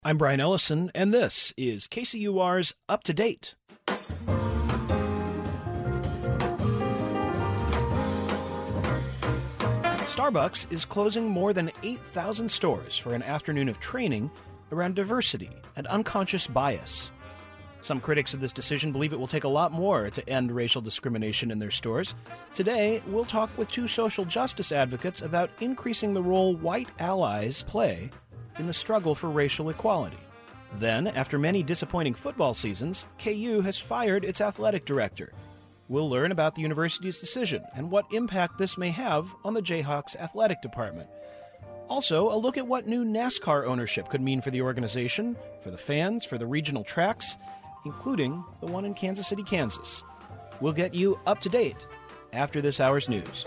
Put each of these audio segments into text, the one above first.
I'm Brian Ellison, and this is KCUR's Up to Date. Starbucks is closing more than 8,000 stores for an afternoon of training around diversity and unconscious bias. Some critics of this decision believe it will take a lot more to end racial discrimination in their stores. Today, we'll talk with two social justice advocates about increasing the role white allies play in the struggle for racial equality. Then, after many disappointing football seasons, KU has fired its athletic director. We'll learn about the university's decision and what impact this may have on the Jayhawks athletic department. Also, a look at what new NASCAR ownership could mean for the organization, for the fans, for the regional tracks, including the one in Kansas City, Kansas. We'll get you up to date after this hour's news.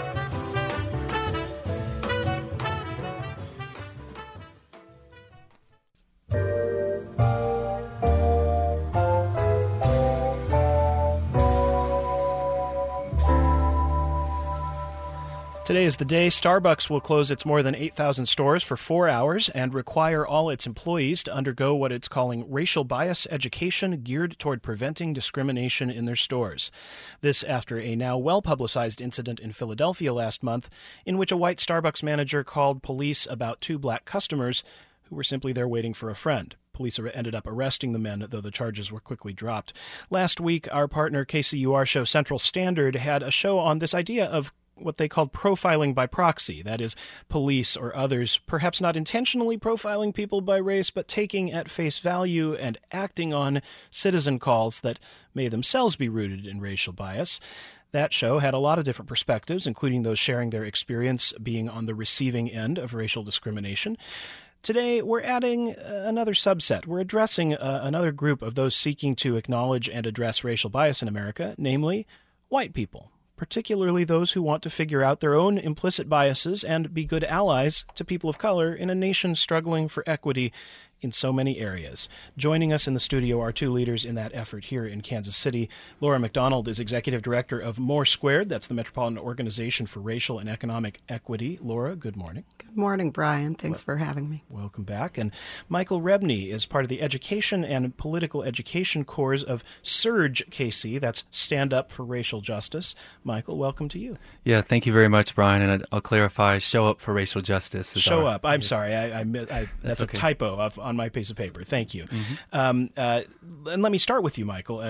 Today is the day Starbucks will close its more than 8,000 stores for 4 hours and require all its employees to undergo what it's calling racial bias education geared toward preventing discrimination in their stores. This after a now well-publicized incident in Philadelphia last month in which a white Starbucks manager called police about two black customers who were simply there waiting for a friend. Police ended up arresting the men, though the charges were quickly dropped. Last week, our partner KCUR show Central Standard had a show on this idea of what they called profiling by proxy. That is, police or others perhaps not intentionally profiling people by race, but taking at face value and acting on citizen calls that may themselves be rooted in racial bias. That show had a lot of different perspectives, including those sharing their experience being on the receiving end of racial discrimination. Today, we're adding another subset. We're addressing another group of those seeking to acknowledge and address racial bias in America, namely white people, particularly those who want to figure out their own implicit biases and be good allies to people of color in a nation struggling for equity in so many areas. Joining us in the studio are two leaders in that effort here in Kansas City. Laura McDonald is Executive Director of More Squared. That's the Metropolitan Organization for Racial and Economic Equity. Laura, good morning. Good morning, Brian. Thanks for having me. Welcome back. And Michael Rebney is part of the Education and Political Education Corps of SURJ KC. That's Stand Up for Racial Justice. Michael, welcome to you. Yeah, thank you very much, Brian. And I'll clarify, Show Up for Racial Justice. Show Up. I'm sorry. That's okay. A typo on my piece of paper. Thank you. Mm-hmm. And let me start with you, Michael.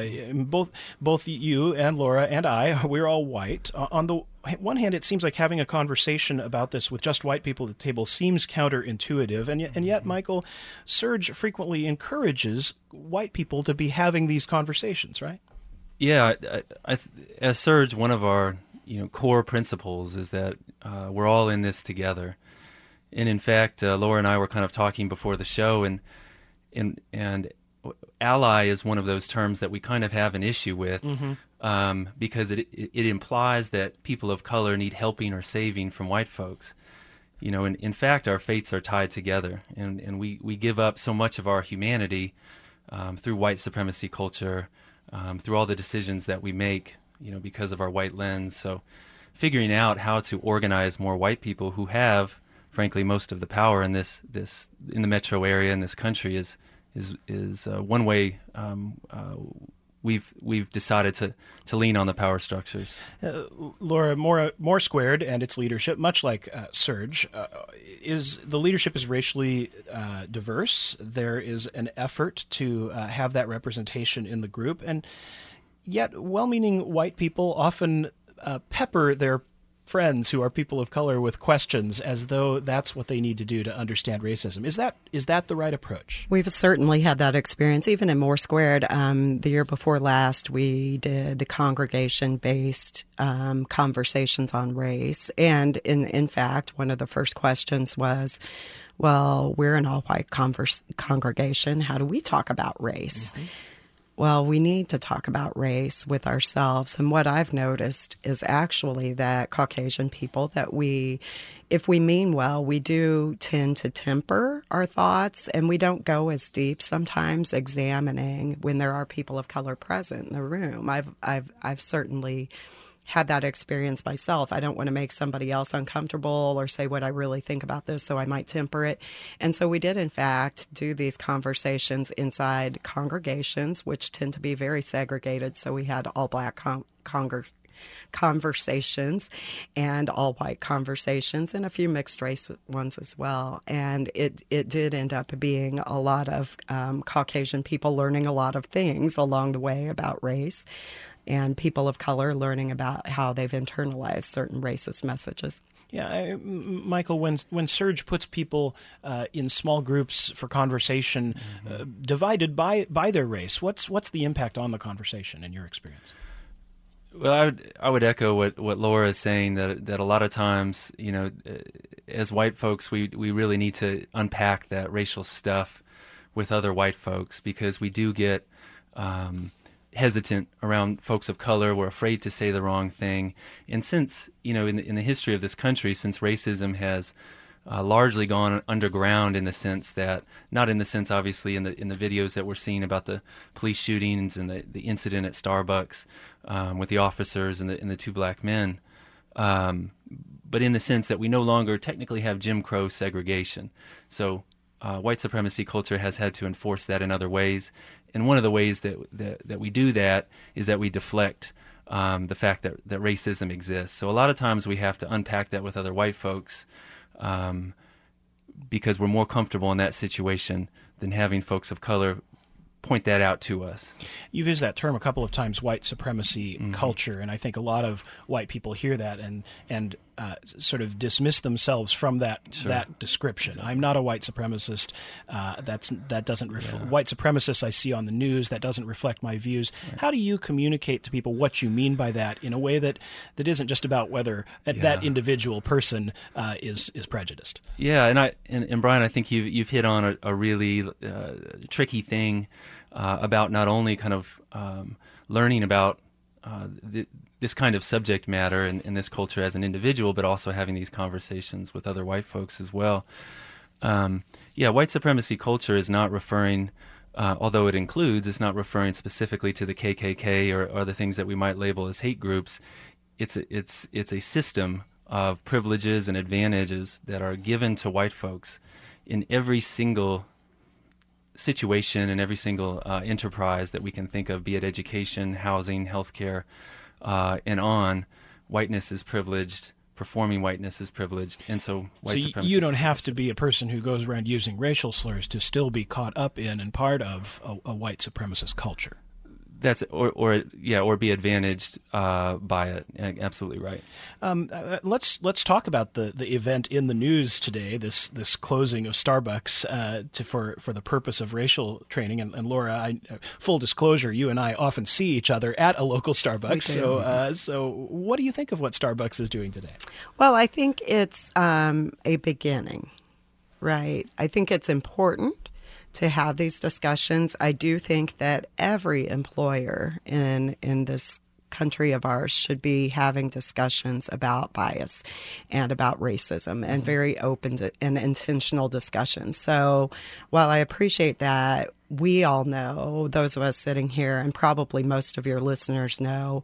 Both you and Laura and I, we're all white. On the one hand, it seems like having a conversation about this with just white people at the table seems counterintuitive, and yet, Michael, SURJ frequently encourages white people to be having these conversations, right? Yeah, as SURJ, one of our core principles is that we're all in this together. And in fact, Laura and I were kind of talking before the show, and ally is one of those terms that we kind of have an issue with, because it implies that people of color need helping or saving from white folks. In fact, our fates are tied together, and we give up so much of our humanity through white supremacy culture, through all the decisions that we make, because of our white lens. So figuring out how to organize more white people who have, frankly, most of the power in this in the metro area in this country is one way we've decided to lean on the power structures. Laura, More Squared and its leadership, much like SURJ, the leadership is racially diverse. There is an effort to have that representation in the group, and yet well-meaning white people often pepper their friends who are people of color with questions as though that's what they need to do to understand racism. Is that the right approach? We've certainly had that experience, even in More Squared. The year before last, we did congregation-based conversations on race. And in fact, one of the first questions was, well, we're an all-white congregation. How do we talk about race? Mm-hmm. Well, we need to talk about race with ourselves. And what I've noticed is actually that Caucasian people, if we mean well, we do tend to temper our thoughts, and we don't go as deep sometimes examining when there are people of color present in the room. I've certainly had that experience myself. I don't want to make somebody else uncomfortable or say what I really think about this, so I might temper it. And so we did, in fact, do these conversations inside congregations, which tend to be very segregated. So we had all black conversations and all white conversations and a few mixed race ones as well. And it did end up being a lot of Caucasian people learning a lot of things along the way about race, and people of color learning about how they've internalized certain racist messages. Yeah, Michael, when Surge puts people in small groups for conversation, divided by their race, what's the impact on the conversation in your experience? Well, I would echo what Laura is saying, that a lot of times, as white folks, we really need to unpack that racial stuff with other white folks, because we do get hesitant around folks of color. We're afraid to say the wrong thing. And since, in the history of this country, since racism has largely gone underground, in the sense that, not in the sense obviously in the videos that we're seeing about the police shootings and the incident at Starbucks with the officers and the two black men, but in the sense that we no longer technically have Jim Crow segregation. So white supremacy culture has had to enforce that in other ways. And one of the ways that we do that is that we deflect the fact that racism exists. So a lot of times we have to unpack that with other white folks, because we're more comfortable in that situation than having folks of color point that out to us. You've used that term a couple of times, white supremacy culture, and I think a lot of white people hear that and sort of dismiss themselves from that description. Exactly. I'm not a white supremacist. That doesn't white supremacists I see on the news. That doesn't reflect my views. Right. How do you communicate to people what you mean by that in a way that isn't just about whether that individual person is prejudiced? Yeah, and Brian, I think you've hit on a really tricky thing about not only kind of learning about this kind of subject matter and this culture as an individual, but also having these conversations with other white folks as well. White supremacy culture is not referring, although it includes, it's not referring specifically to the KKK or other things that we might label as hate groups. It's a system of privileges and advantages that are given to white folks in every single situation and every single enterprise that we can think of, be it education, housing, healthcare, and on. Whiteness is privileged. Performing whiteness is privileged, and so white supremacy. You don't have to be a person who goes around using racial slurs to still be caught up in and part of a white supremacist culture. That's or be advantaged by it. Absolutely right. Let's talk about the event in the news today. This closing of Starbucks for the purpose of racial training. And Laura, full disclosure, you and I often see each other at a local Starbucks. So what do you think of what Starbucks is doing today? Well, I think it's a beginning, right? I think it's important to have these discussions. I do think that every employer in this country of ours should be having discussions about bias and about racism, and very open and intentional discussions. So while I appreciate that, we all know, those of us sitting here, and probably most of your listeners know,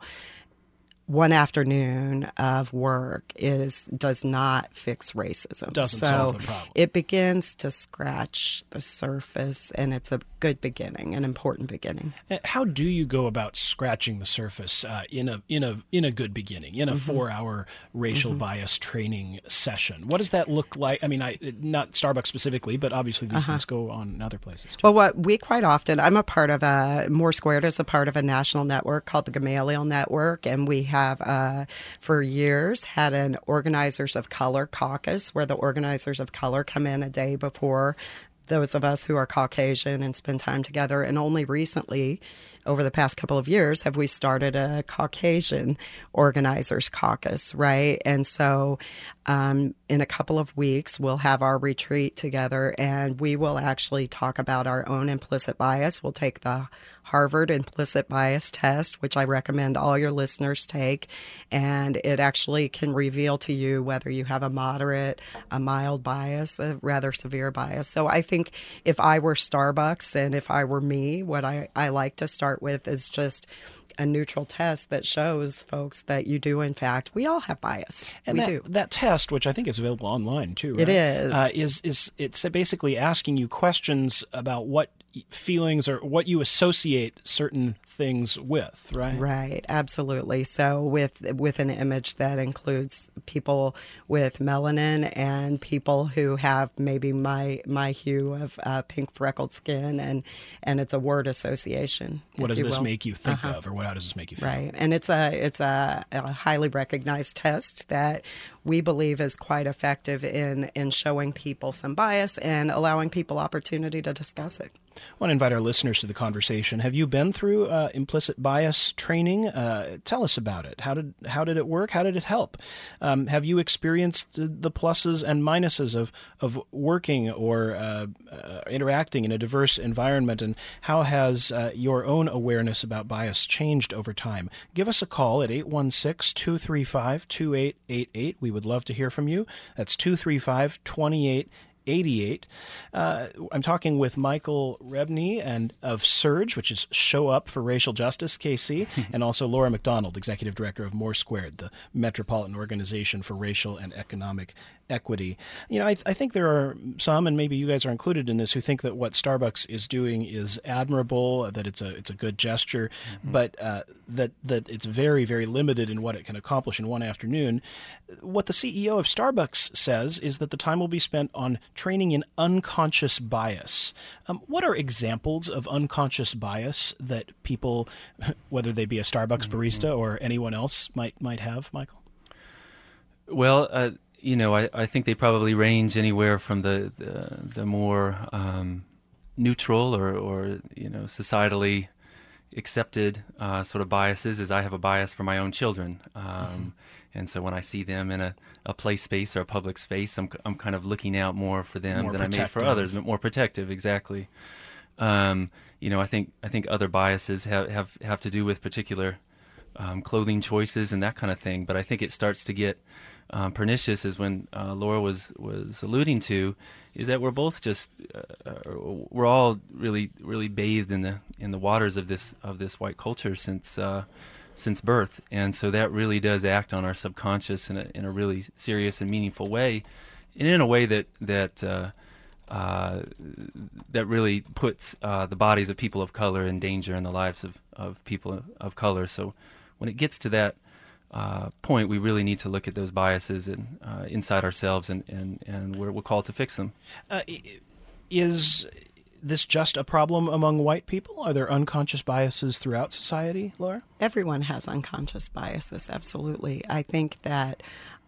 one afternoon of work does not fix racism. Doesn't solve the problem. It begins to scratch the surface, and it's a good beginning, an important beginning. How do you go about scratching the surface in a good beginning, in a 4-hour racial bias training session? What does that look like? I mean, not Starbucks specifically, but obviously these things go on in other places too. Well, what we quite often, I'm a part of More Squared is a part of a national network called the Gamaliel Network, and we have for years had an Organizers of Color caucus, where the organizers of color come in a day before those of us who are Caucasian and spend time together. And only recently, over the past couple of years, have we started a Caucasian Organizers Caucus, right? And so in a couple of weeks, we'll have our retreat together, and we will actually talk about our own implicit bias. We'll take the Harvard Implicit Bias Test, which I recommend all your listeners take, and it actually can reveal to you whether you have a moderate, a mild bias, a rather severe bias. So I think if I were Starbucks and if I were me, what I like to start with is just a neutral test that shows folks that you do, in fact, we all have bias. And we that, do. That test, which I think is available online too, right? It is. It's basically asking you questions about what feelings or what you associate certain things with, right? Right, absolutely. So with an image that includes people with melanin and people who have maybe my hue of pink freckled skin, and it's a word association. What does this make you think of, or how does this make you feel? Right, and it's a highly recognized test that we believe is quite effective in showing people some bias and allowing people opportunity to discuss it. I want to invite our listeners to the conversation. Have you been through implicit bias training? Tell us about it. How did it work? How did it help? Have you experienced the pluses and minuses of working or interacting in a diverse environment? And how has your own awareness about bias changed over time? Give us a call at 816-235-2888. We would love to hear from you. That's 235-2888. I'm talking with Michael Rebney and of SURGE, which is Show Up for Racial Justice, KC, and also Laura McDonald, Executive Director of More Squared, the Metropolitan Organization for Racial and Economic Equity. You know, I think there are some, and maybe you guys are included in this, who think that what Starbucks is doing is admirable, that it's a good gesture, but that it's very, very limited in what it can accomplish in one afternoon. What the CEO of Starbucks says is that the time will be spent on training in unconscious bias. What are examples of unconscious bias that people, whether they be a Starbucks barista or anyone else, might have, Michael? Well, I think they probably range anywhere from the more neutral or societally accepted sort of biases, as I have a bias for my own children. And so when I see them in a play space or a public space, I'm kind of looking out more for them than I may for others, but more protective, exactly. I think other biases have to do with particular clothing choices and that kind of thing. But I think it starts to get pernicious, is when Laura was alluding to, is that we're both just we're all really bathed in the waters of this white culture since birth, and so that really does act on our subconscious in a really serious and meaningful way, and in a way that really puts the bodies of people of color in danger and the lives of people of color. So when it gets to that point, we really need to look at those biases and inside ourselves, and we're called to fix them. Is this just a problem among white people? Are there unconscious biases throughout society, Laura? Everyone has unconscious biases, absolutely. I think that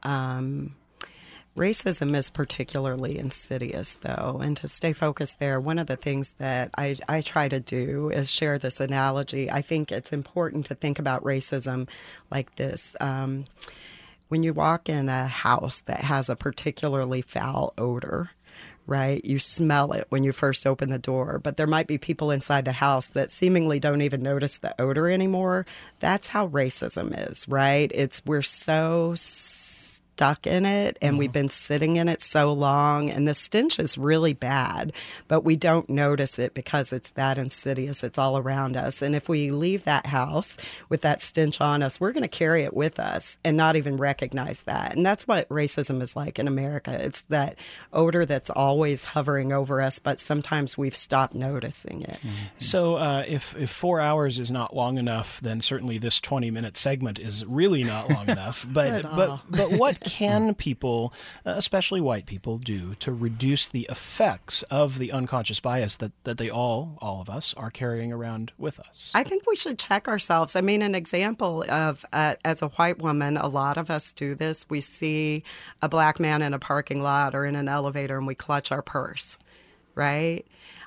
racism is particularly insidious, though, and to stay focused there, one of the things that I try to do is share this analogy. I think it's important to think about racism like this. When you walk in a house that has a particularly foul odor, right? You smell it when you first open the door, but there might be people inside the house that seemingly don't even notice the odor anymore. That's how racism is, right? We're so stuck in it, and we've been sitting in it so long, and the stench is really bad, but we don't notice it because it's that insidious. It's all around us. And if we leave that house with that stench on us, we're going to carry it with us and not even recognize that. And that's what racism is like in America. It's that odor that's always hovering over us, but sometimes we've stopped noticing it. So if 4 hours is not long enough, then certainly this 20-minute segment is really not long enough. But what can people, especially white people, do to reduce the effects of the unconscious bias that they all of us, are carrying around with us? I think we should check ourselves. I mean, an example of, as a white woman, a lot of us do this. We see a black man in a parking lot or in an elevator and we clutch our purse, right?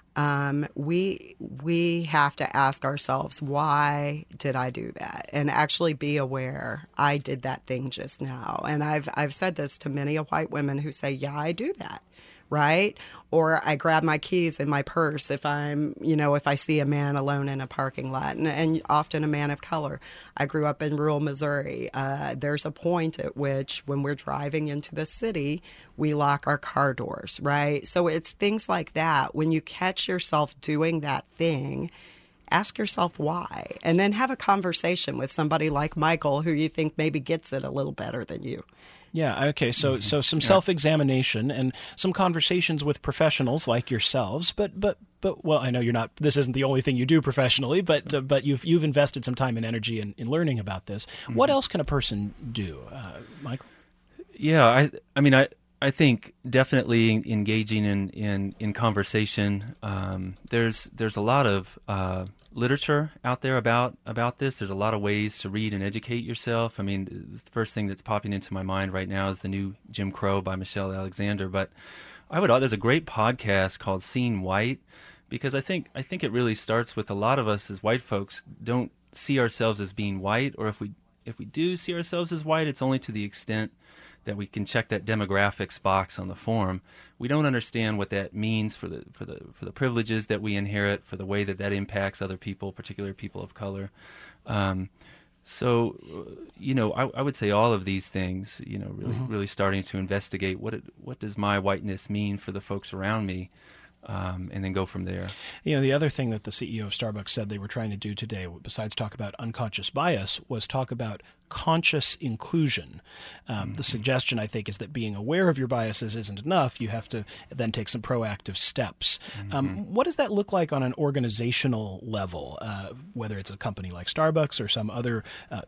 We have to ask ourselves, why did I do that? And actually be aware, I did that thing just now. And I've said this to many white women who say, yeah, I do that, right? Or I grab my keys in my purse if if I see a man alone in a parking lot, and often a man of color. I grew up in rural Missouri. There's a point at which, when we're driving into the city, we lock our car doors, right? So it's things like that. When you catch yourself doing that thing, ask yourself why, and then have a conversation with somebody like Michael who you think maybe gets it a little better than you. Yeah, okay, so some self-examination and some conversations with professionals like yourselves, but well, I know you're not, this isn't the only thing you do professionally, but you've invested some time and energy in learning about this. What else can a person do, Michael? Yeah, I think definitely engaging in conversation. There's a lot of literature out there about this. There's a lot of ways to read and educate yourself. I mean, the first thing that's popping into my mind right now is the new Jim Crow by Michelle Alexander. But there's a great podcast called Seeing White, because I think it really starts with a lot of us as white folks don't see ourselves as being white, or if we do see ourselves as white, it's only to the extent that we can check that demographics box on the form. We don't understand what that means for the privileges that we inherit, for the way that impacts other people, particularly people of color. So, I would say all of these things, really starting to investigate what does my whiteness mean for the folks around me. And then go from there. The other thing that the CEO of Starbucks said they were trying to do today, besides talk about unconscious bias, was talk about conscious inclusion. The suggestion, I think, is that being aware of your biases isn't enough. You have to then take some proactive steps. What does that look like on an organizational level, whether it's a company like Starbucks or some other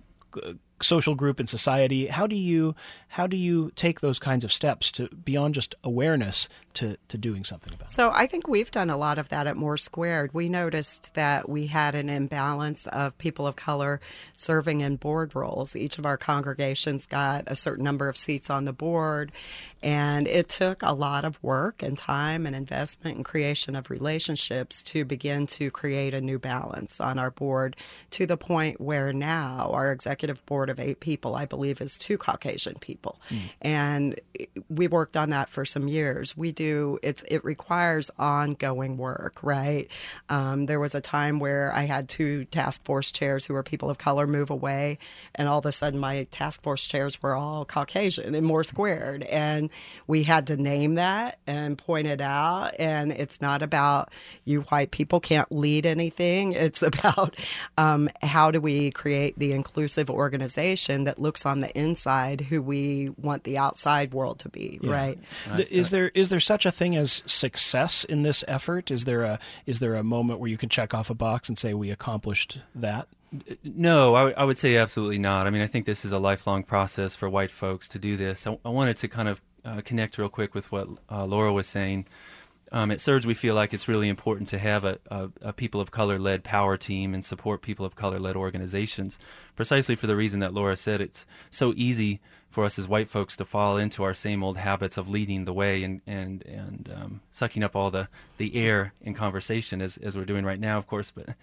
social group in society? How do you take those kinds of steps to beyond just awareness to doing something about it? So I think we've done a lot of that at More Squared. We noticed that we had an imbalance of people of color serving in board roles. Each of our congregations got a certain number of seats on the board, and it took a lot of work and time and investment and creation of relationships to begin to create a new balance on our board, to the point where now our executive board of 8 people, I believe, is 2 Caucasian people. And we worked on that for some years. It requires ongoing work, right? There was a time where I had 2 task force chairs who were people of color move away, and all of a sudden my task force chairs were all Caucasian and More Squared. And we had to name that and point it out. And it's not about you white people can't lead anything. It's about how do we create the inclusive organization that looks on the inside who we want the outside world to be, right? Is there such a thing as success in this effort? Is there a moment where you can check off a box and say we accomplished that? No, I would say absolutely not. I mean, I think this is a lifelong process for white folks to do this. I wanted to kind of connect real quick with what Laura was saying. At Surge, we feel like it's really important to have a people of color-led power team and support people of color-led organizations, precisely for the reason that Laura said. It's so easy for us as white folks to fall into our same old habits of leading the way and sucking up all the air in conversation as we're doing right now, of course. But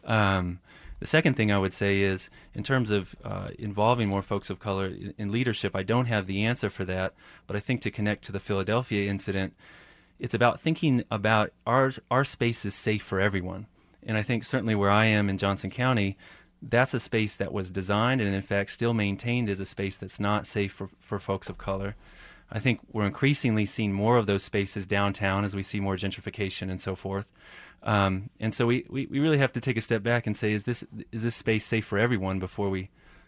the second thing I would say is, in terms of involving more folks of color in leadership, I don't have the answer for that, but I think to connect to the Philadelphia incident, it's about thinking about our space is safe for everyone. And I think certainly where I am in Johnson County, that's a space that was designed and in fact still maintained as a space that's not safe for folks of color. I think we're increasingly seeing more of those spaces downtown as we see more gentrification and so forth. And so we really have to take a step back and say, is this space safe for everyone before we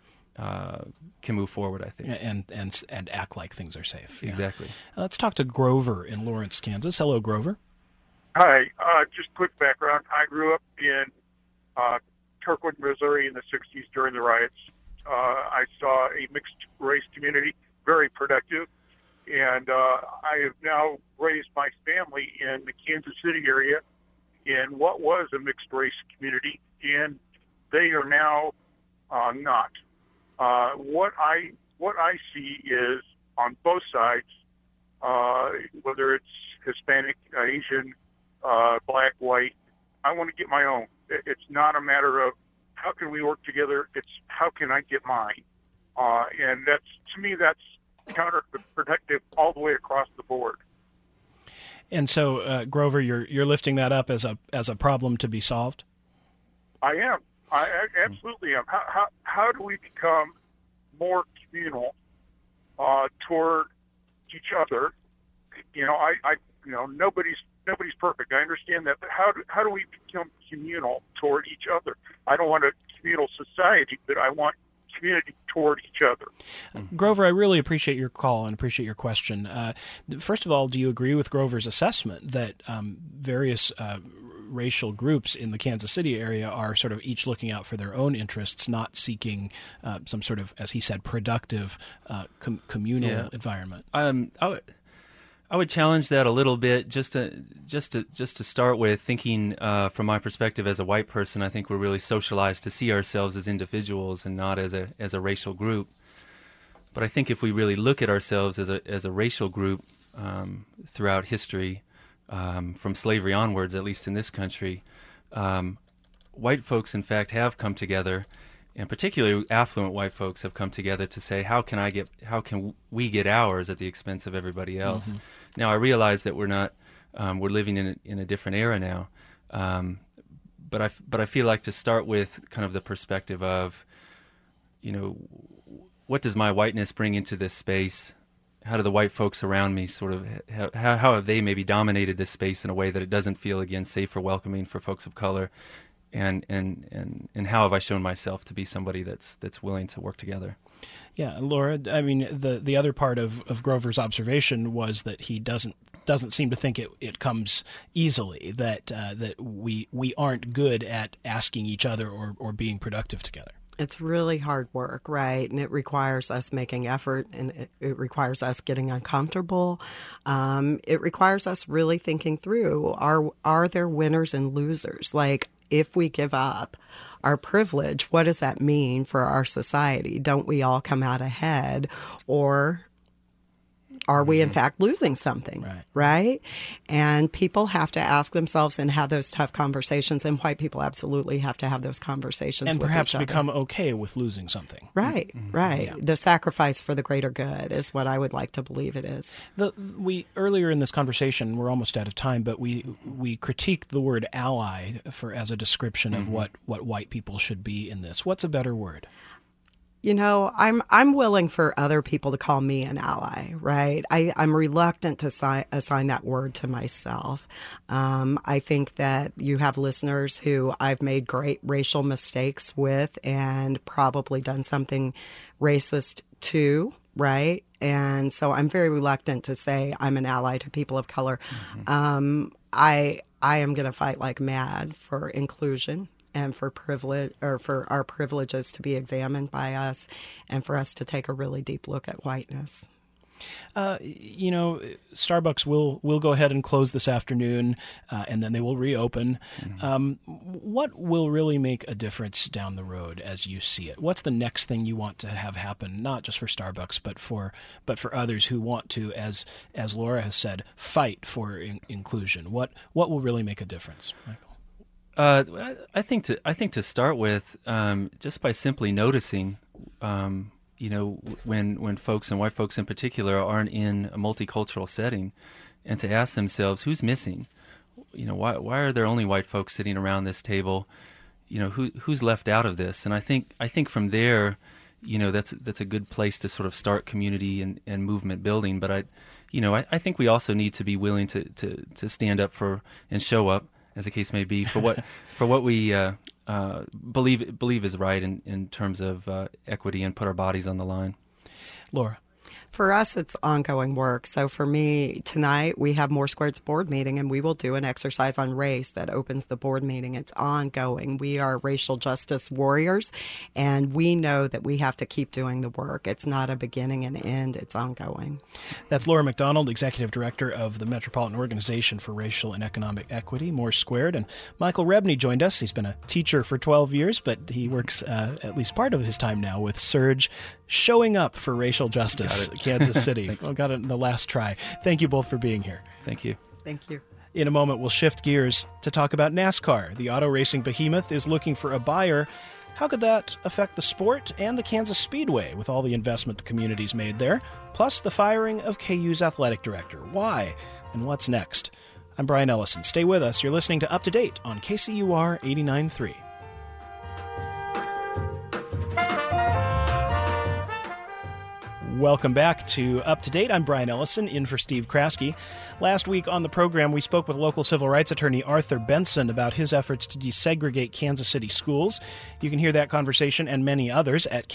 can move forward, I think. And act like things are safe. Yeah. Exactly. Let's talk to Grover in Lawrence, Kansas. Hello, Grover. Hi. Just quick background. I grew up in Kirkwood, Missouri in the 60s during the riots. I saw a mixed-race community, very productive, and I have now raised my family in the Kansas City area in what was a mixed-race community, and they are now not. What I see is on both sides, whether it's Hispanic, Asian, black, white, I want to get my own. It's not a matter of how can we work together. It's how can I get mine. And to me, that's counterproductive all the way across the board. And so, Grover, you're lifting that up as a problem to be solved? I am. I absolutely am. How do we become more communal toward each other? Nobody's nobody's perfect. I understand that, but how do we become communal toward each other? I don't want a communal society, but I want community toward each other. Grover, I really appreciate your call and appreciate your question. First of all, do you agree with Grover's assessment that various racial groups in the Kansas City area are sort of each looking out for their own interests, not seeking some sort of, as he said, productive communal environment? I would challenge that a little bit, just to start with, thinking from my perspective as a white person. I think we're really socialized to see ourselves as individuals and not as a racial group. But I think if we really look at ourselves as a racial group throughout history, from slavery onwards, at least in this country, white folks, in fact, have come together, and particularly affluent white folks have come together to say, how can we get ours at the expense of everybody else? Mm-hmm. Now, I realize that we're not, we're living in a different era now, but I feel like to start with kind of the perspective of, what does my whiteness bring into this space? How do the white folks around me sort of, how have they maybe dominated this space in a way that it doesn't feel, again, safe or welcoming for folks of color? And how have I shown myself to be somebody that's willing to work together? Yeah, Laura, I mean, the other part of Grover's observation was that he doesn't seem to think it comes easily, that we aren't good at asking each other or being productive together. It's really hard work, right? And it requires us making effort, and it requires us getting uncomfortable. It requires us really thinking through, are there winners and losers? Like, if we give up our privilege, what does that mean for our society? Don't we all come out ahead? Or are we, in fact, losing something, right? And people have to ask themselves and have those tough conversations, and white people absolutely have to have those conversations and with perhaps each other. Become okay with losing something. Right. Yeah. The sacrifice for the greater good is what I would like to believe it is. We earlier in this conversation, we're almost out of time, but we critiqued the word ally as a description of what white people should be in this. What's a better word? I'm willing for other people to call me an ally, right? I'm reluctant to assign that word to myself. I think that you have listeners who I've made great racial mistakes with and probably done something racist to, right? And so I'm very reluctant to say I'm an ally to people of color. Mm-hmm. I am going to fight like mad for inclusion and for privilege, or for our privileges to be examined by us, and for us to take a really deep look at whiteness. Starbucks will go ahead and close this afternoon, and then they will reopen. Mm-hmm. What will really make a difference down the road as you see it? What's the next thing you want to have happen, not just for Starbucks, but for others who want to, as Laura has said, fight for inclusion? What will really make a difference, Michael? I think to start with, just by simply noticing, when folks, and white folks in particular, aren't in a multicultural setting, and to ask themselves, who's missing? Why are there only white folks sitting around this table? Who's left out of this? And I think from there, that's a good place to sort of start community and movement building. But I think we also need to be willing to stand up for and show up, as the case may be, for what we believe is right in terms of equity, and put our bodies on the line. Laura? For us, it's ongoing work. So for me, tonight we have More Squared's board meeting, and we will do an exercise on race that opens the board meeting. It's ongoing. We are racial justice warriors, and we know that we have to keep doing the work. It's not a beginning and end. It's ongoing. That's Laura McDonald, Executive Director of the Metropolitan Organization for Racial and Economic Equity, More Squared. And Michael Rebney joined us. He's been a teacher for 12 years, but he works at least part of his time now with Surge, showing up for racial justice, Kansas City. Well, got it in the last try. Thank you both for being here. Thank you. Thank you. In a moment, we'll shift gears to talk about NASCAR. The auto racing behemoth is looking for a buyer. How could that affect the sport and the Kansas Speedway with all the investment the community's made there? Plus, the firing of KU's athletic director. Why? And what's next? I'm Brian Ellison. Stay with us. You're listening to Up to Date on KCUR 89.3. Welcome back to Up to Date. I'm Brian Ellison, in for Steve Kraske. Last week on the program, we spoke with local civil rights attorney Arthur Benson about his efforts to desegregate Kansas City schools. You can hear that conversation and many others at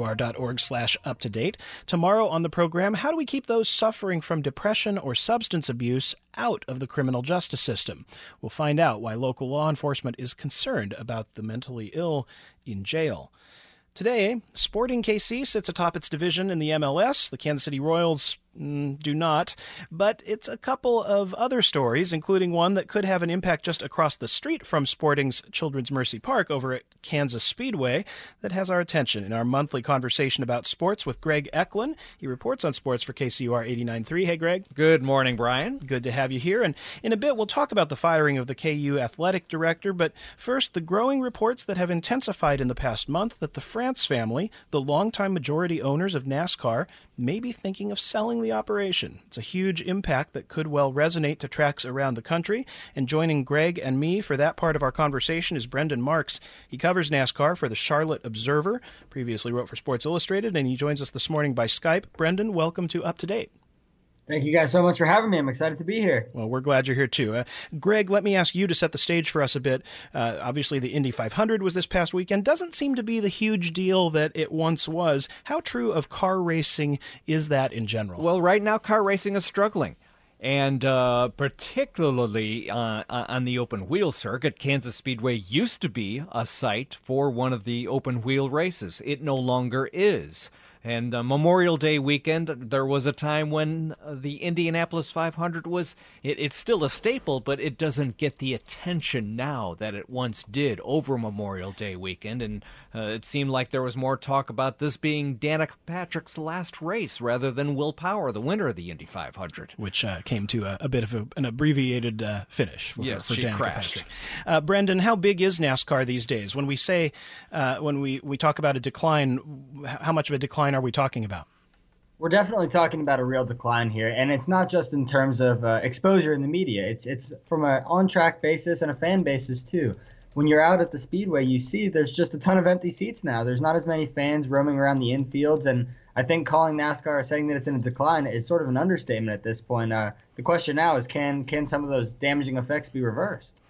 kcur.org/uptodate. Tomorrow on the program, how do we keep those suffering from depression or substance abuse out of the criminal justice system? We'll find out why local law enforcement is concerned about the mentally ill in jail. Today, Sporting KC sits atop its division in the MLS. The Kansas City Royals do not, but it's a couple of other stories, including one that could have an impact just across the street from Sporting's Children's Mercy Park over at Kansas Speedway, that has our attention in our monthly conversation about sports with Greg Eklund. He reports on sports for KCUR 89.3. Hey, Greg. Good morning, Brian. Good to have you here. And in a bit, we'll talk about the firing of the KU athletic director, but first, the growing reports that have intensified in the past month that the France family, the longtime majority owners of NASCAR, may be thinking of selling the operation. It's a huge impact that could well resonate to tracks around the country. And joining Greg and me for that part of our conversation is Brendan Marks. He covers NASCAR for the Charlotte Observer, previously wrote for Sports Illustrated, and he joins us this morning by Skype. Brendan, welcome to Up to Date. Thank you guys so much for having me. I'm excited to be here. Well, we're glad you're here, too. Greg, let me ask you to set the stage for us a bit. Obviously, the Indy 500 was this past weekend. Doesn't seem to be the huge deal that it once was. How true of car racing is that in general? Well, right now, car racing is struggling. And particularly on the open wheel circuit, Kansas Speedway used to be a site for one of the open wheel races. It no longer is. And Memorial Day weekend, there was a time when the Indianapolis 500 was, it's still a staple, but it doesn't get the attention now that it once did over Memorial Day weekend. And it seemed like there was more talk about this being Danica Patrick's last race rather than Will Power, the winner of the Indy 500. Which came to a bit of an abbreviated finish for she Danica crashed. Patrick. Brendan, how big is NASCAR these days? When we say, when we talk about a decline, how much of a decline are we talking about? We're definitely talking about a real decline here, and it's not just in terms of exposure in the media. It's from an on-track basis and a fan basis too. When you're out at the Speedway, you see there's just a ton of empty seats now. There's not as many fans roaming around the infields, and I think calling NASCAR or saying that it's in a decline is sort of an understatement at this point. The question now is, can some of those damaging effects be reversed?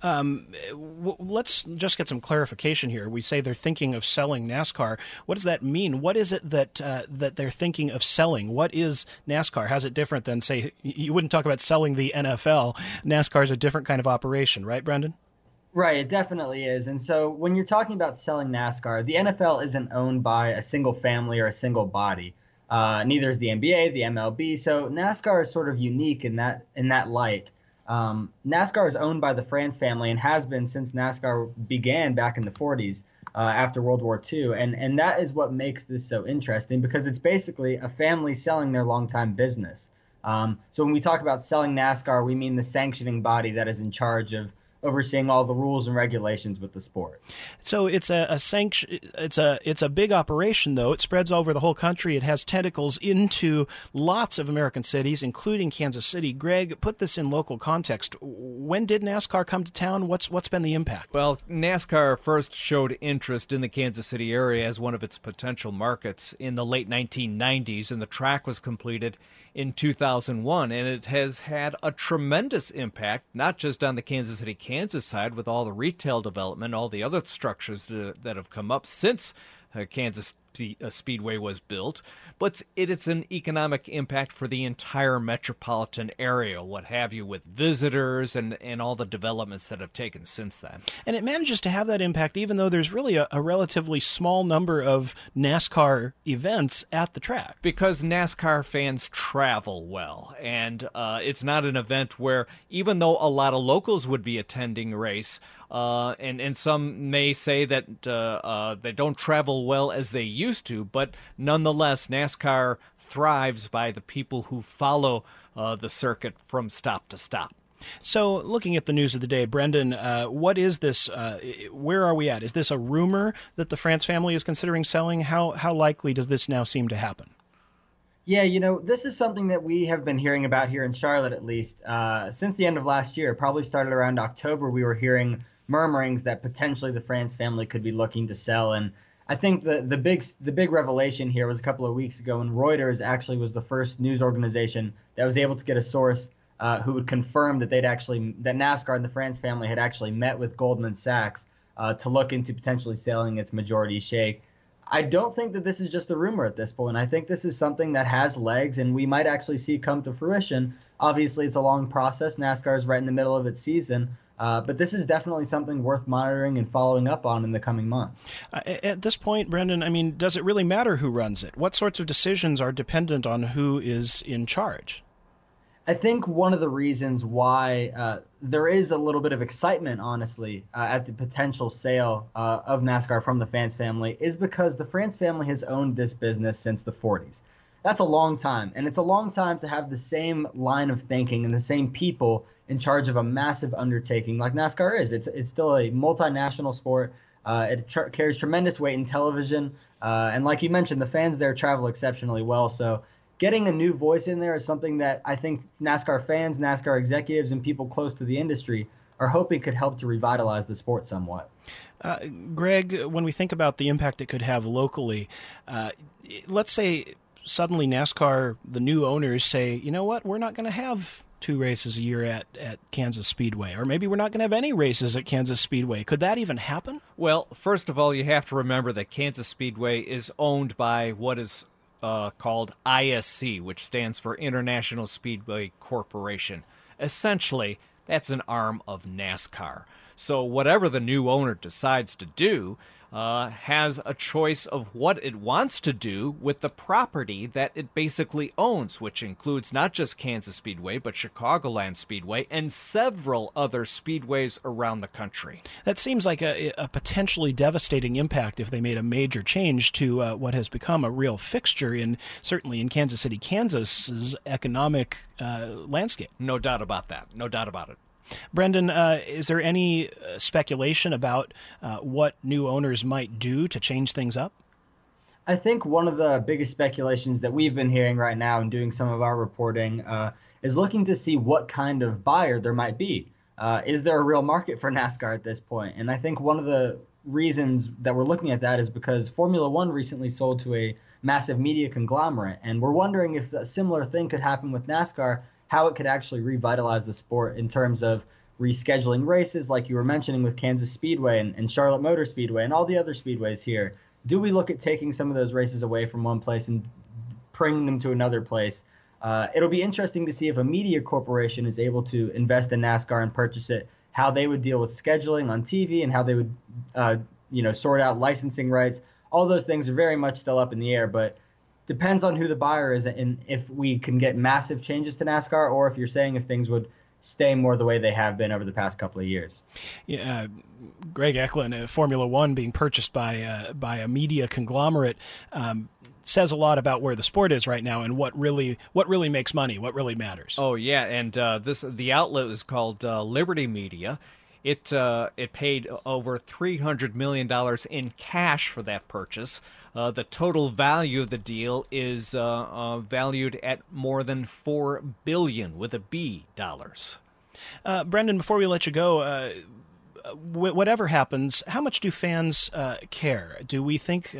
Let's just get some clarification here. We say they're thinking of selling NASCAR. What does that mean? What is it that they're thinking of selling? What is NASCAR? How's it different than, say, you wouldn't talk about selling the NFL? NASCAR is a different kind of operation, right, Brendan? Right, it definitely is. And so when you're talking about selling NASCAR, the NFL isn't owned by a single family or a single body. Neither is the NBA, the MLB. So NASCAR is sort of unique in that light. NASCAR is owned by the France family and has been since NASCAR began back in the 40s after World War II. And that is what makes this so interesting, because it's basically a family selling their longtime business. So when we talk about selling NASCAR, we mean the sanctioning body that is in charge of overseeing all the rules and regulations with the sport. So it's a sanction. It's a big operation, though. It spreads over the whole country. It has tentacles into lots of American cities, including Kansas City. Greg, put this in local context. When did NASCAR come to town? What's been the impact? Well, NASCAR first showed interest in the Kansas City area as one of its potential markets in the late 1990s, and the track was completed in 2001, and it has had a tremendous impact, not just on the Kansas City, Kansas side with all the retail development, all the other structures that have come up since Kansas Speedway was built, but it's an economic impact for the entire metropolitan area, what have you, with visitors and all the developments that have taken since then. And it manages to have that impact even though there's really a relatively small number of NASCAR events at the track. Because NASCAR fans travel well, and it's not an event where, even though a lot of locals would be attending a race, and some may say that they don't travel well as they used to, but nonetheless, NASCAR thrives by the people who follow the circuit from stop to stop. So, looking at the news of the day, Brendan, what is this? Where are we at? Is this a rumor that the France family is considering selling? How likely does this now seem to happen? Yeah, this is something that we have been hearing about here in Charlotte, at least, since the end of last year. Probably started around October. We were hearing murmurings that potentially the France family could be looking to sell. And I think the big revelation here was a couple of weeks ago when Reuters actually was the first news organization that was able to get a source who would confirm that that NASCAR and the France family had actually met with Goldman Sachs to look into potentially selling its majority stake. I don't think that this is just a rumor at this point. I think this is something that has legs and we might actually see come to fruition. Obviously, it's a long process. NASCAR is right in the middle of its season. But this is definitely something worth monitoring and following up on in the coming months. At this point, Brendan, I mean, does it really matter who runs it? What sorts of decisions are dependent on who is in charge? I think one of the reasons why there is a little bit of excitement, honestly, at the potential sale of NASCAR from the France family is because the France family has owned this business since the 40s. That's a long time, and it's a long time to have the same line of thinking and the same people in charge of a massive undertaking like NASCAR is. It's still a multinational sport. It carries tremendous weight in television, and like you mentioned, the fans there travel exceptionally well. So getting a new voice in there is something that I think NASCAR fans, NASCAR executives, and people close to the industry are hoping could help to revitalize the sport somewhat. Greg, when we think about the impact it could have locally, let's say suddenly NASCAR, the new owners say, you know what, we're not going to have 2 races a year at Kansas Speedway, or maybe we're not going to have any races at Kansas Speedway. Could that even happen? Well, first of all, you have to remember that Kansas Speedway is owned by what is called ISC, which stands for International Speedway Corporation. Essentially, that's an arm of NASCAR. So whatever the new owner decides to do has a choice of what it wants to do with the property that it basically owns, which includes not just Kansas Speedway, but Chicagoland Speedway and several other speedways around the country. That seems like a potentially devastating impact if they made a major change to what has become a real fixture certainly in Kansas City, Kansas's economic landscape. No doubt about that. No doubt about it. Brendan, is there any speculation about what new owners might do to change things up? I think one of the biggest speculations that we've been hearing right now and doing some of our reporting is looking to see what kind of buyer there might be. Is there a real market for NASCAR at this point? And I think one of the reasons that we're looking at that is because Formula One recently sold to a massive media conglomerate. And we're wondering if a similar thing could happen with NASCAR, how it could actually revitalize the sport in terms of rescheduling races like you were mentioning with Kansas Speedway and Charlotte Motor Speedway and all the other speedways here. Do we look at taking some of those races away from one place and bringing them to another place? It'll be interesting to see if a media corporation is able to invest in NASCAR and purchase it, how they would deal with scheduling on TV and how they would sort out licensing rights. All those things are very much still up in the air, but depends on who the buyer is and if we can get massive changes to NASCAR or if you're saying if things would stay more the way they have been over the past couple of years. Yeah, Greg Eklund, Formula One being purchased by a media conglomerate says a lot about where the sport is right now and what really makes money, what really matters. Oh yeah, and the outlet is called Liberty Media. It paid over $300 million in cash for that purchase. The total value of the deal is valued at more than $4 billion with a B dollars. Brendan, before we let you go, whatever happens, how much do fans care? Do we think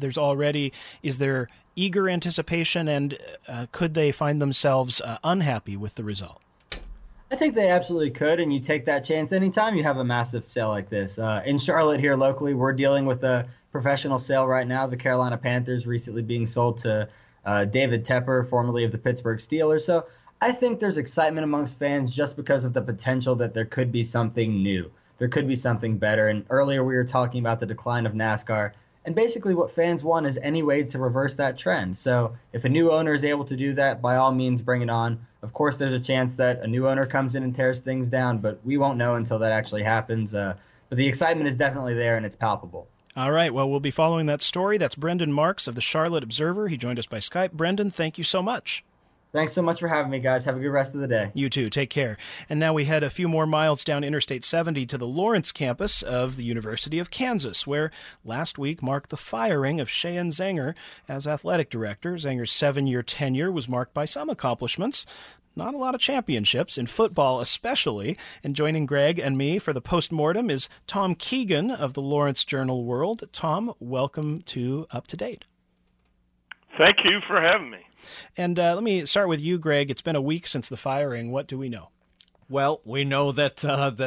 is there eager anticipation, and could they find themselves unhappy with the result? I think they absolutely could, and you take that chance anytime you have a massive sale like this. In Charlotte here locally, we're dealing with a professional sale right now. The Carolina Panthers recently being sold to David Tepper, formerly of the Pittsburgh Steelers. So I think there's excitement amongst fans just because of the potential that there could be something new. There could be something better. And earlier we were talking about the decline of NASCAR. And basically what fans want is any way to reverse that trend. So if a new owner is able to do that, by all means, bring it on. Of course, there's a chance that a new owner comes in and tears things down, but we won't know until that actually happens. But the excitement is definitely there, and it's palpable. All right. Well, we'll be following that story. That's Brendan Marks of the Charlotte Observer. He joined us by Skype. Brendan, thank you so much. Thanks so much for having me, guys. Have a good rest of the day. You too. Take care. And now we head a few more miles down Interstate 70 to the Lawrence campus of the University of Kansas, where last week marked the firing of Cheyenne Zenger as athletic director. Zenger's 7-year tenure was marked by some accomplishments, not a lot of championships, in football especially. And joining Greg and me for the postmortem is Tom Keegan of the Lawrence Journal-World. Tom, welcome to Up to Date. Thank you for having me. And let me start with you, Greg. It's been a week since the firing. What do we know? Well, we know that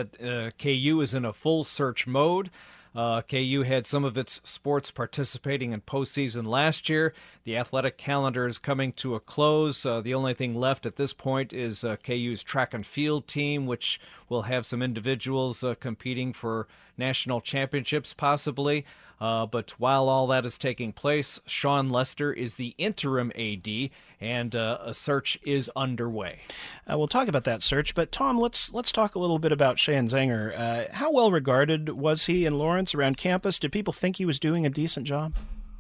KU is in a full search mode. KU had some of its sports participating in postseason last year. The athletic calendar is coming to a close. The only thing left at this point is KU's track and field team, which will have some individuals competing for national championships possibly. But while all that is taking place, Sean Lester is the interim AD, and a search is underway. We'll talk about that search, but Tom, let's talk a little bit about Shayen Zenger. How well regarded was he in Lawrence around campus? Did people think he was doing a decent job?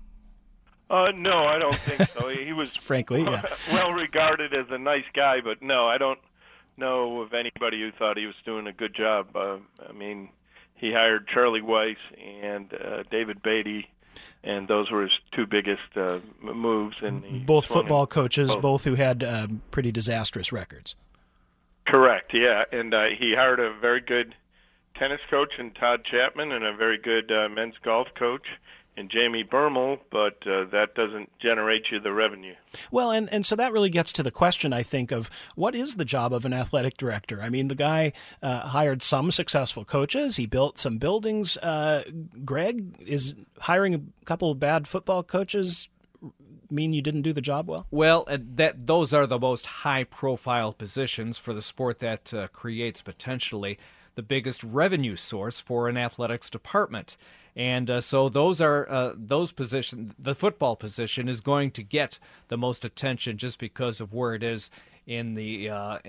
No, I don't think so. He was frankly well regarded as a nice guy, but no, I don't know of anybody who thought he was doing a good job. I mean, he hired Charlie Weiss and David Beatty, and those were his two biggest moves. Both football coaches, both who had pretty disastrous records. Correct, yeah. And he hired a very good tennis coach in Todd Chapman and a very good men's golf coach in Jamie Bermel, but that doesn't generate you the revenue. Well, and so that really gets to the question, I think, of what is the job of an athletic director? I mean, the guy hired some successful coaches. He built some buildings. Greg, is hiring a couple of bad football coaches mean you didn't do the job well? Well, those are the most high-profile positions for the sport that creates potentially the biggest revenue source for an athletics department. And so those positions. The football position is going to get the most attention just because of where it is in the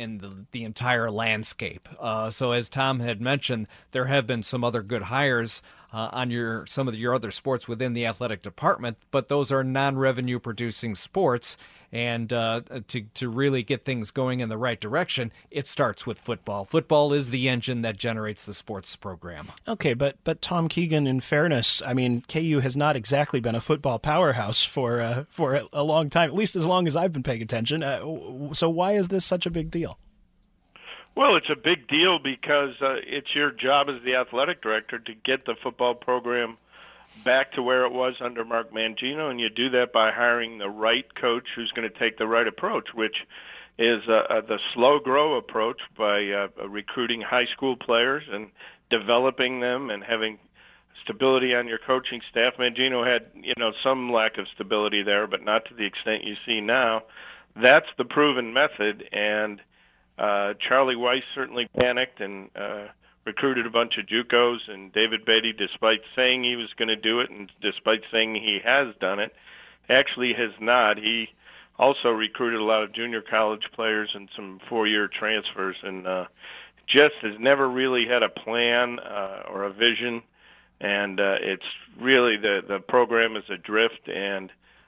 entire landscape. So as Tom had mentioned, there have been some other good hires on some of your other sports within the athletic department, but those are non-revenue producing sports. And to really get things going in the right direction, it starts with football. Football is the engine that generates the sports program. Okay, but Tom Keegan, in fairness, I mean, KU has not exactly been a football powerhouse for a long time, at least as long as I've been paying attention. So why is this such a big deal? Well, it's a big deal because it's your job as the athletic director to get the football program back to where it was under Mark Mangino, and you do that by hiring the right coach who's going to take the right approach, which is the slow grow approach by recruiting high school players and developing them and having stability on your coaching staff. Mangino had, some lack of stability there, but not to the extent you see now. That's the proven method, and Charlie Weiss certainly panicked and recruited a bunch of JUCOs, and David Beatty, despite saying he was going to do it and despite saying he has done it, actually has not. He also recruited a lot of junior college players and some four-year transfers, and just has never really had a plan or a vision, and it's really the program is adrift, and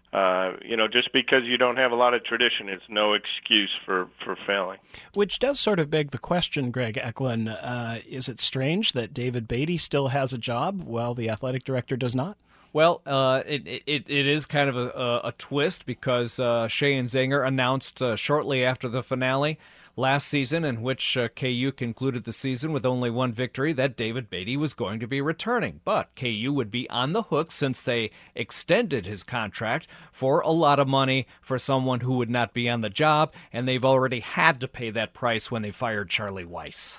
just because you don't have a lot of tradition, it's no excuse for failing. Which does sort of beg the question, Greg Eklund, is it strange that David Beatty still has a job while the athletic director does not? Well, it is kind of a twist because Shayen Zenger announced shortly after the finale last season, in which KU concluded the season with only one victory, that David Beatty was going to be returning. But KU would be on the hook since they extended his contract for a lot of money for someone who would not be on the job, and they've already had to pay that price when they fired Charlie Weiss.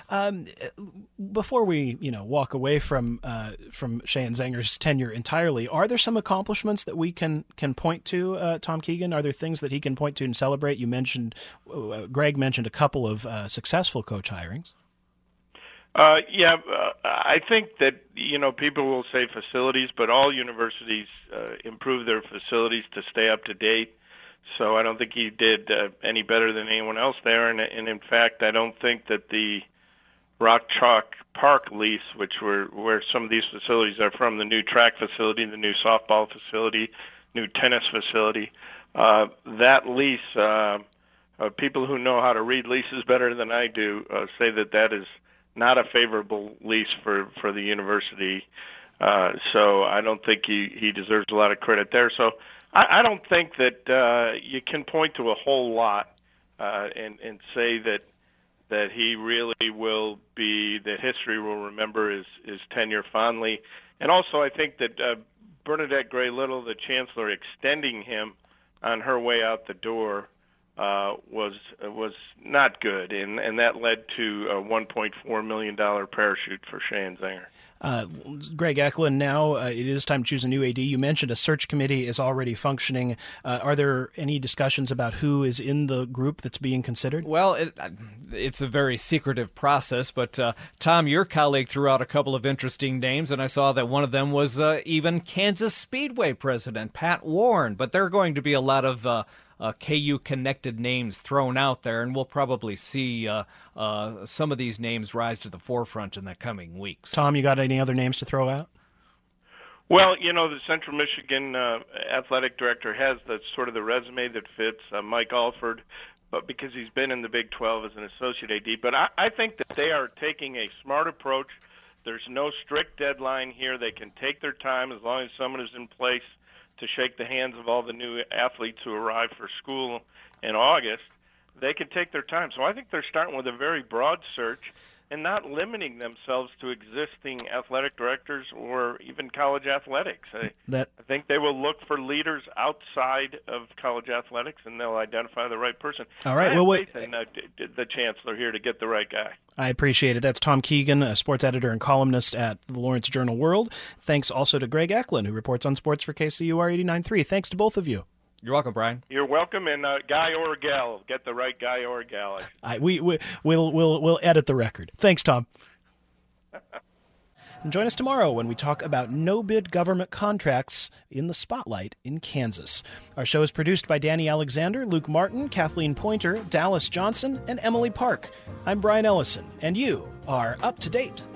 Before we walk away from Shayen Zenger's tenure entirely, are there some accomplishments that we can point to, Tom Keegan? Are there things that he can point to and celebrate? You mentioned Greg mentioned a couple of successful coach hirings. I think that people will say facilities, but all universities improve their facilities to stay up to date. So I don't think he did any better than anyone else there, and in fact, I don't think that the Rock Chalk Park lease, where some of these facilities are from, the new track facility, the new softball facility, new tennis facility, that lease. People who know how to read leases better than I do say that is not a favorable lease for the university. So I don't think he deserves a lot of credit there. So I don't think that you can point to a whole lot and say that he really will be, that history will remember his tenure fondly. And also, I think that Bernadette Gray Little, the chancellor, extending him on her way out the door was not good, and that led to a $1.4 million parachute for Shan Zenger. Greg Eklund, now it is time to choose a new AD. You mentioned a search committee is already functioning. Are there any discussions about who is in the group that's being considered? Well, it's a very secretive process, but Tom, your colleague threw out a couple of interesting names, and I saw that one of them was even Kansas Speedway president, Pat Warren. But there are going to be a lot of KU-connected names thrown out there, and we'll probably see some of these names rise to the forefront in the coming weeks. Tom, you got any other names to throw out? Well, the Central Michigan athletic director has the resume that fits Mike Alford, but because he's been in the Big 12 as an associate AD. But I think that they are taking a smart approach. There's no strict deadline here. They can take their time as long as someone is in place to shake the hands of all the new athletes who arrive for school in August. They can take their time. So I think they're starting with a very broad search and not limiting themselves to existing athletic directors or even college athletics. I think they will look for leaders outside of college athletics, and they'll identify the right person. All right. I have faith in the chancellor here to get the right guy. I appreciate it. That's Tom Keegan, a sports editor and columnist at the Lawrence Journal-World. Thanks also to Greg Eklund, who reports on sports for KCUR 89.3. Thanks to both of you. You're welcome, Brian. You're welcome, and guy or gal, get the right guy or gal. We'll edit the record. Thanks, Tom. And join us tomorrow when we talk about no-bid government contracts in the spotlight in Kansas. Our show is produced by Danny Alexander, Luke Martin, Kathleen Pointer, Dallas Johnson, and Emily Park. I'm Brian Ellison, and you are up to date.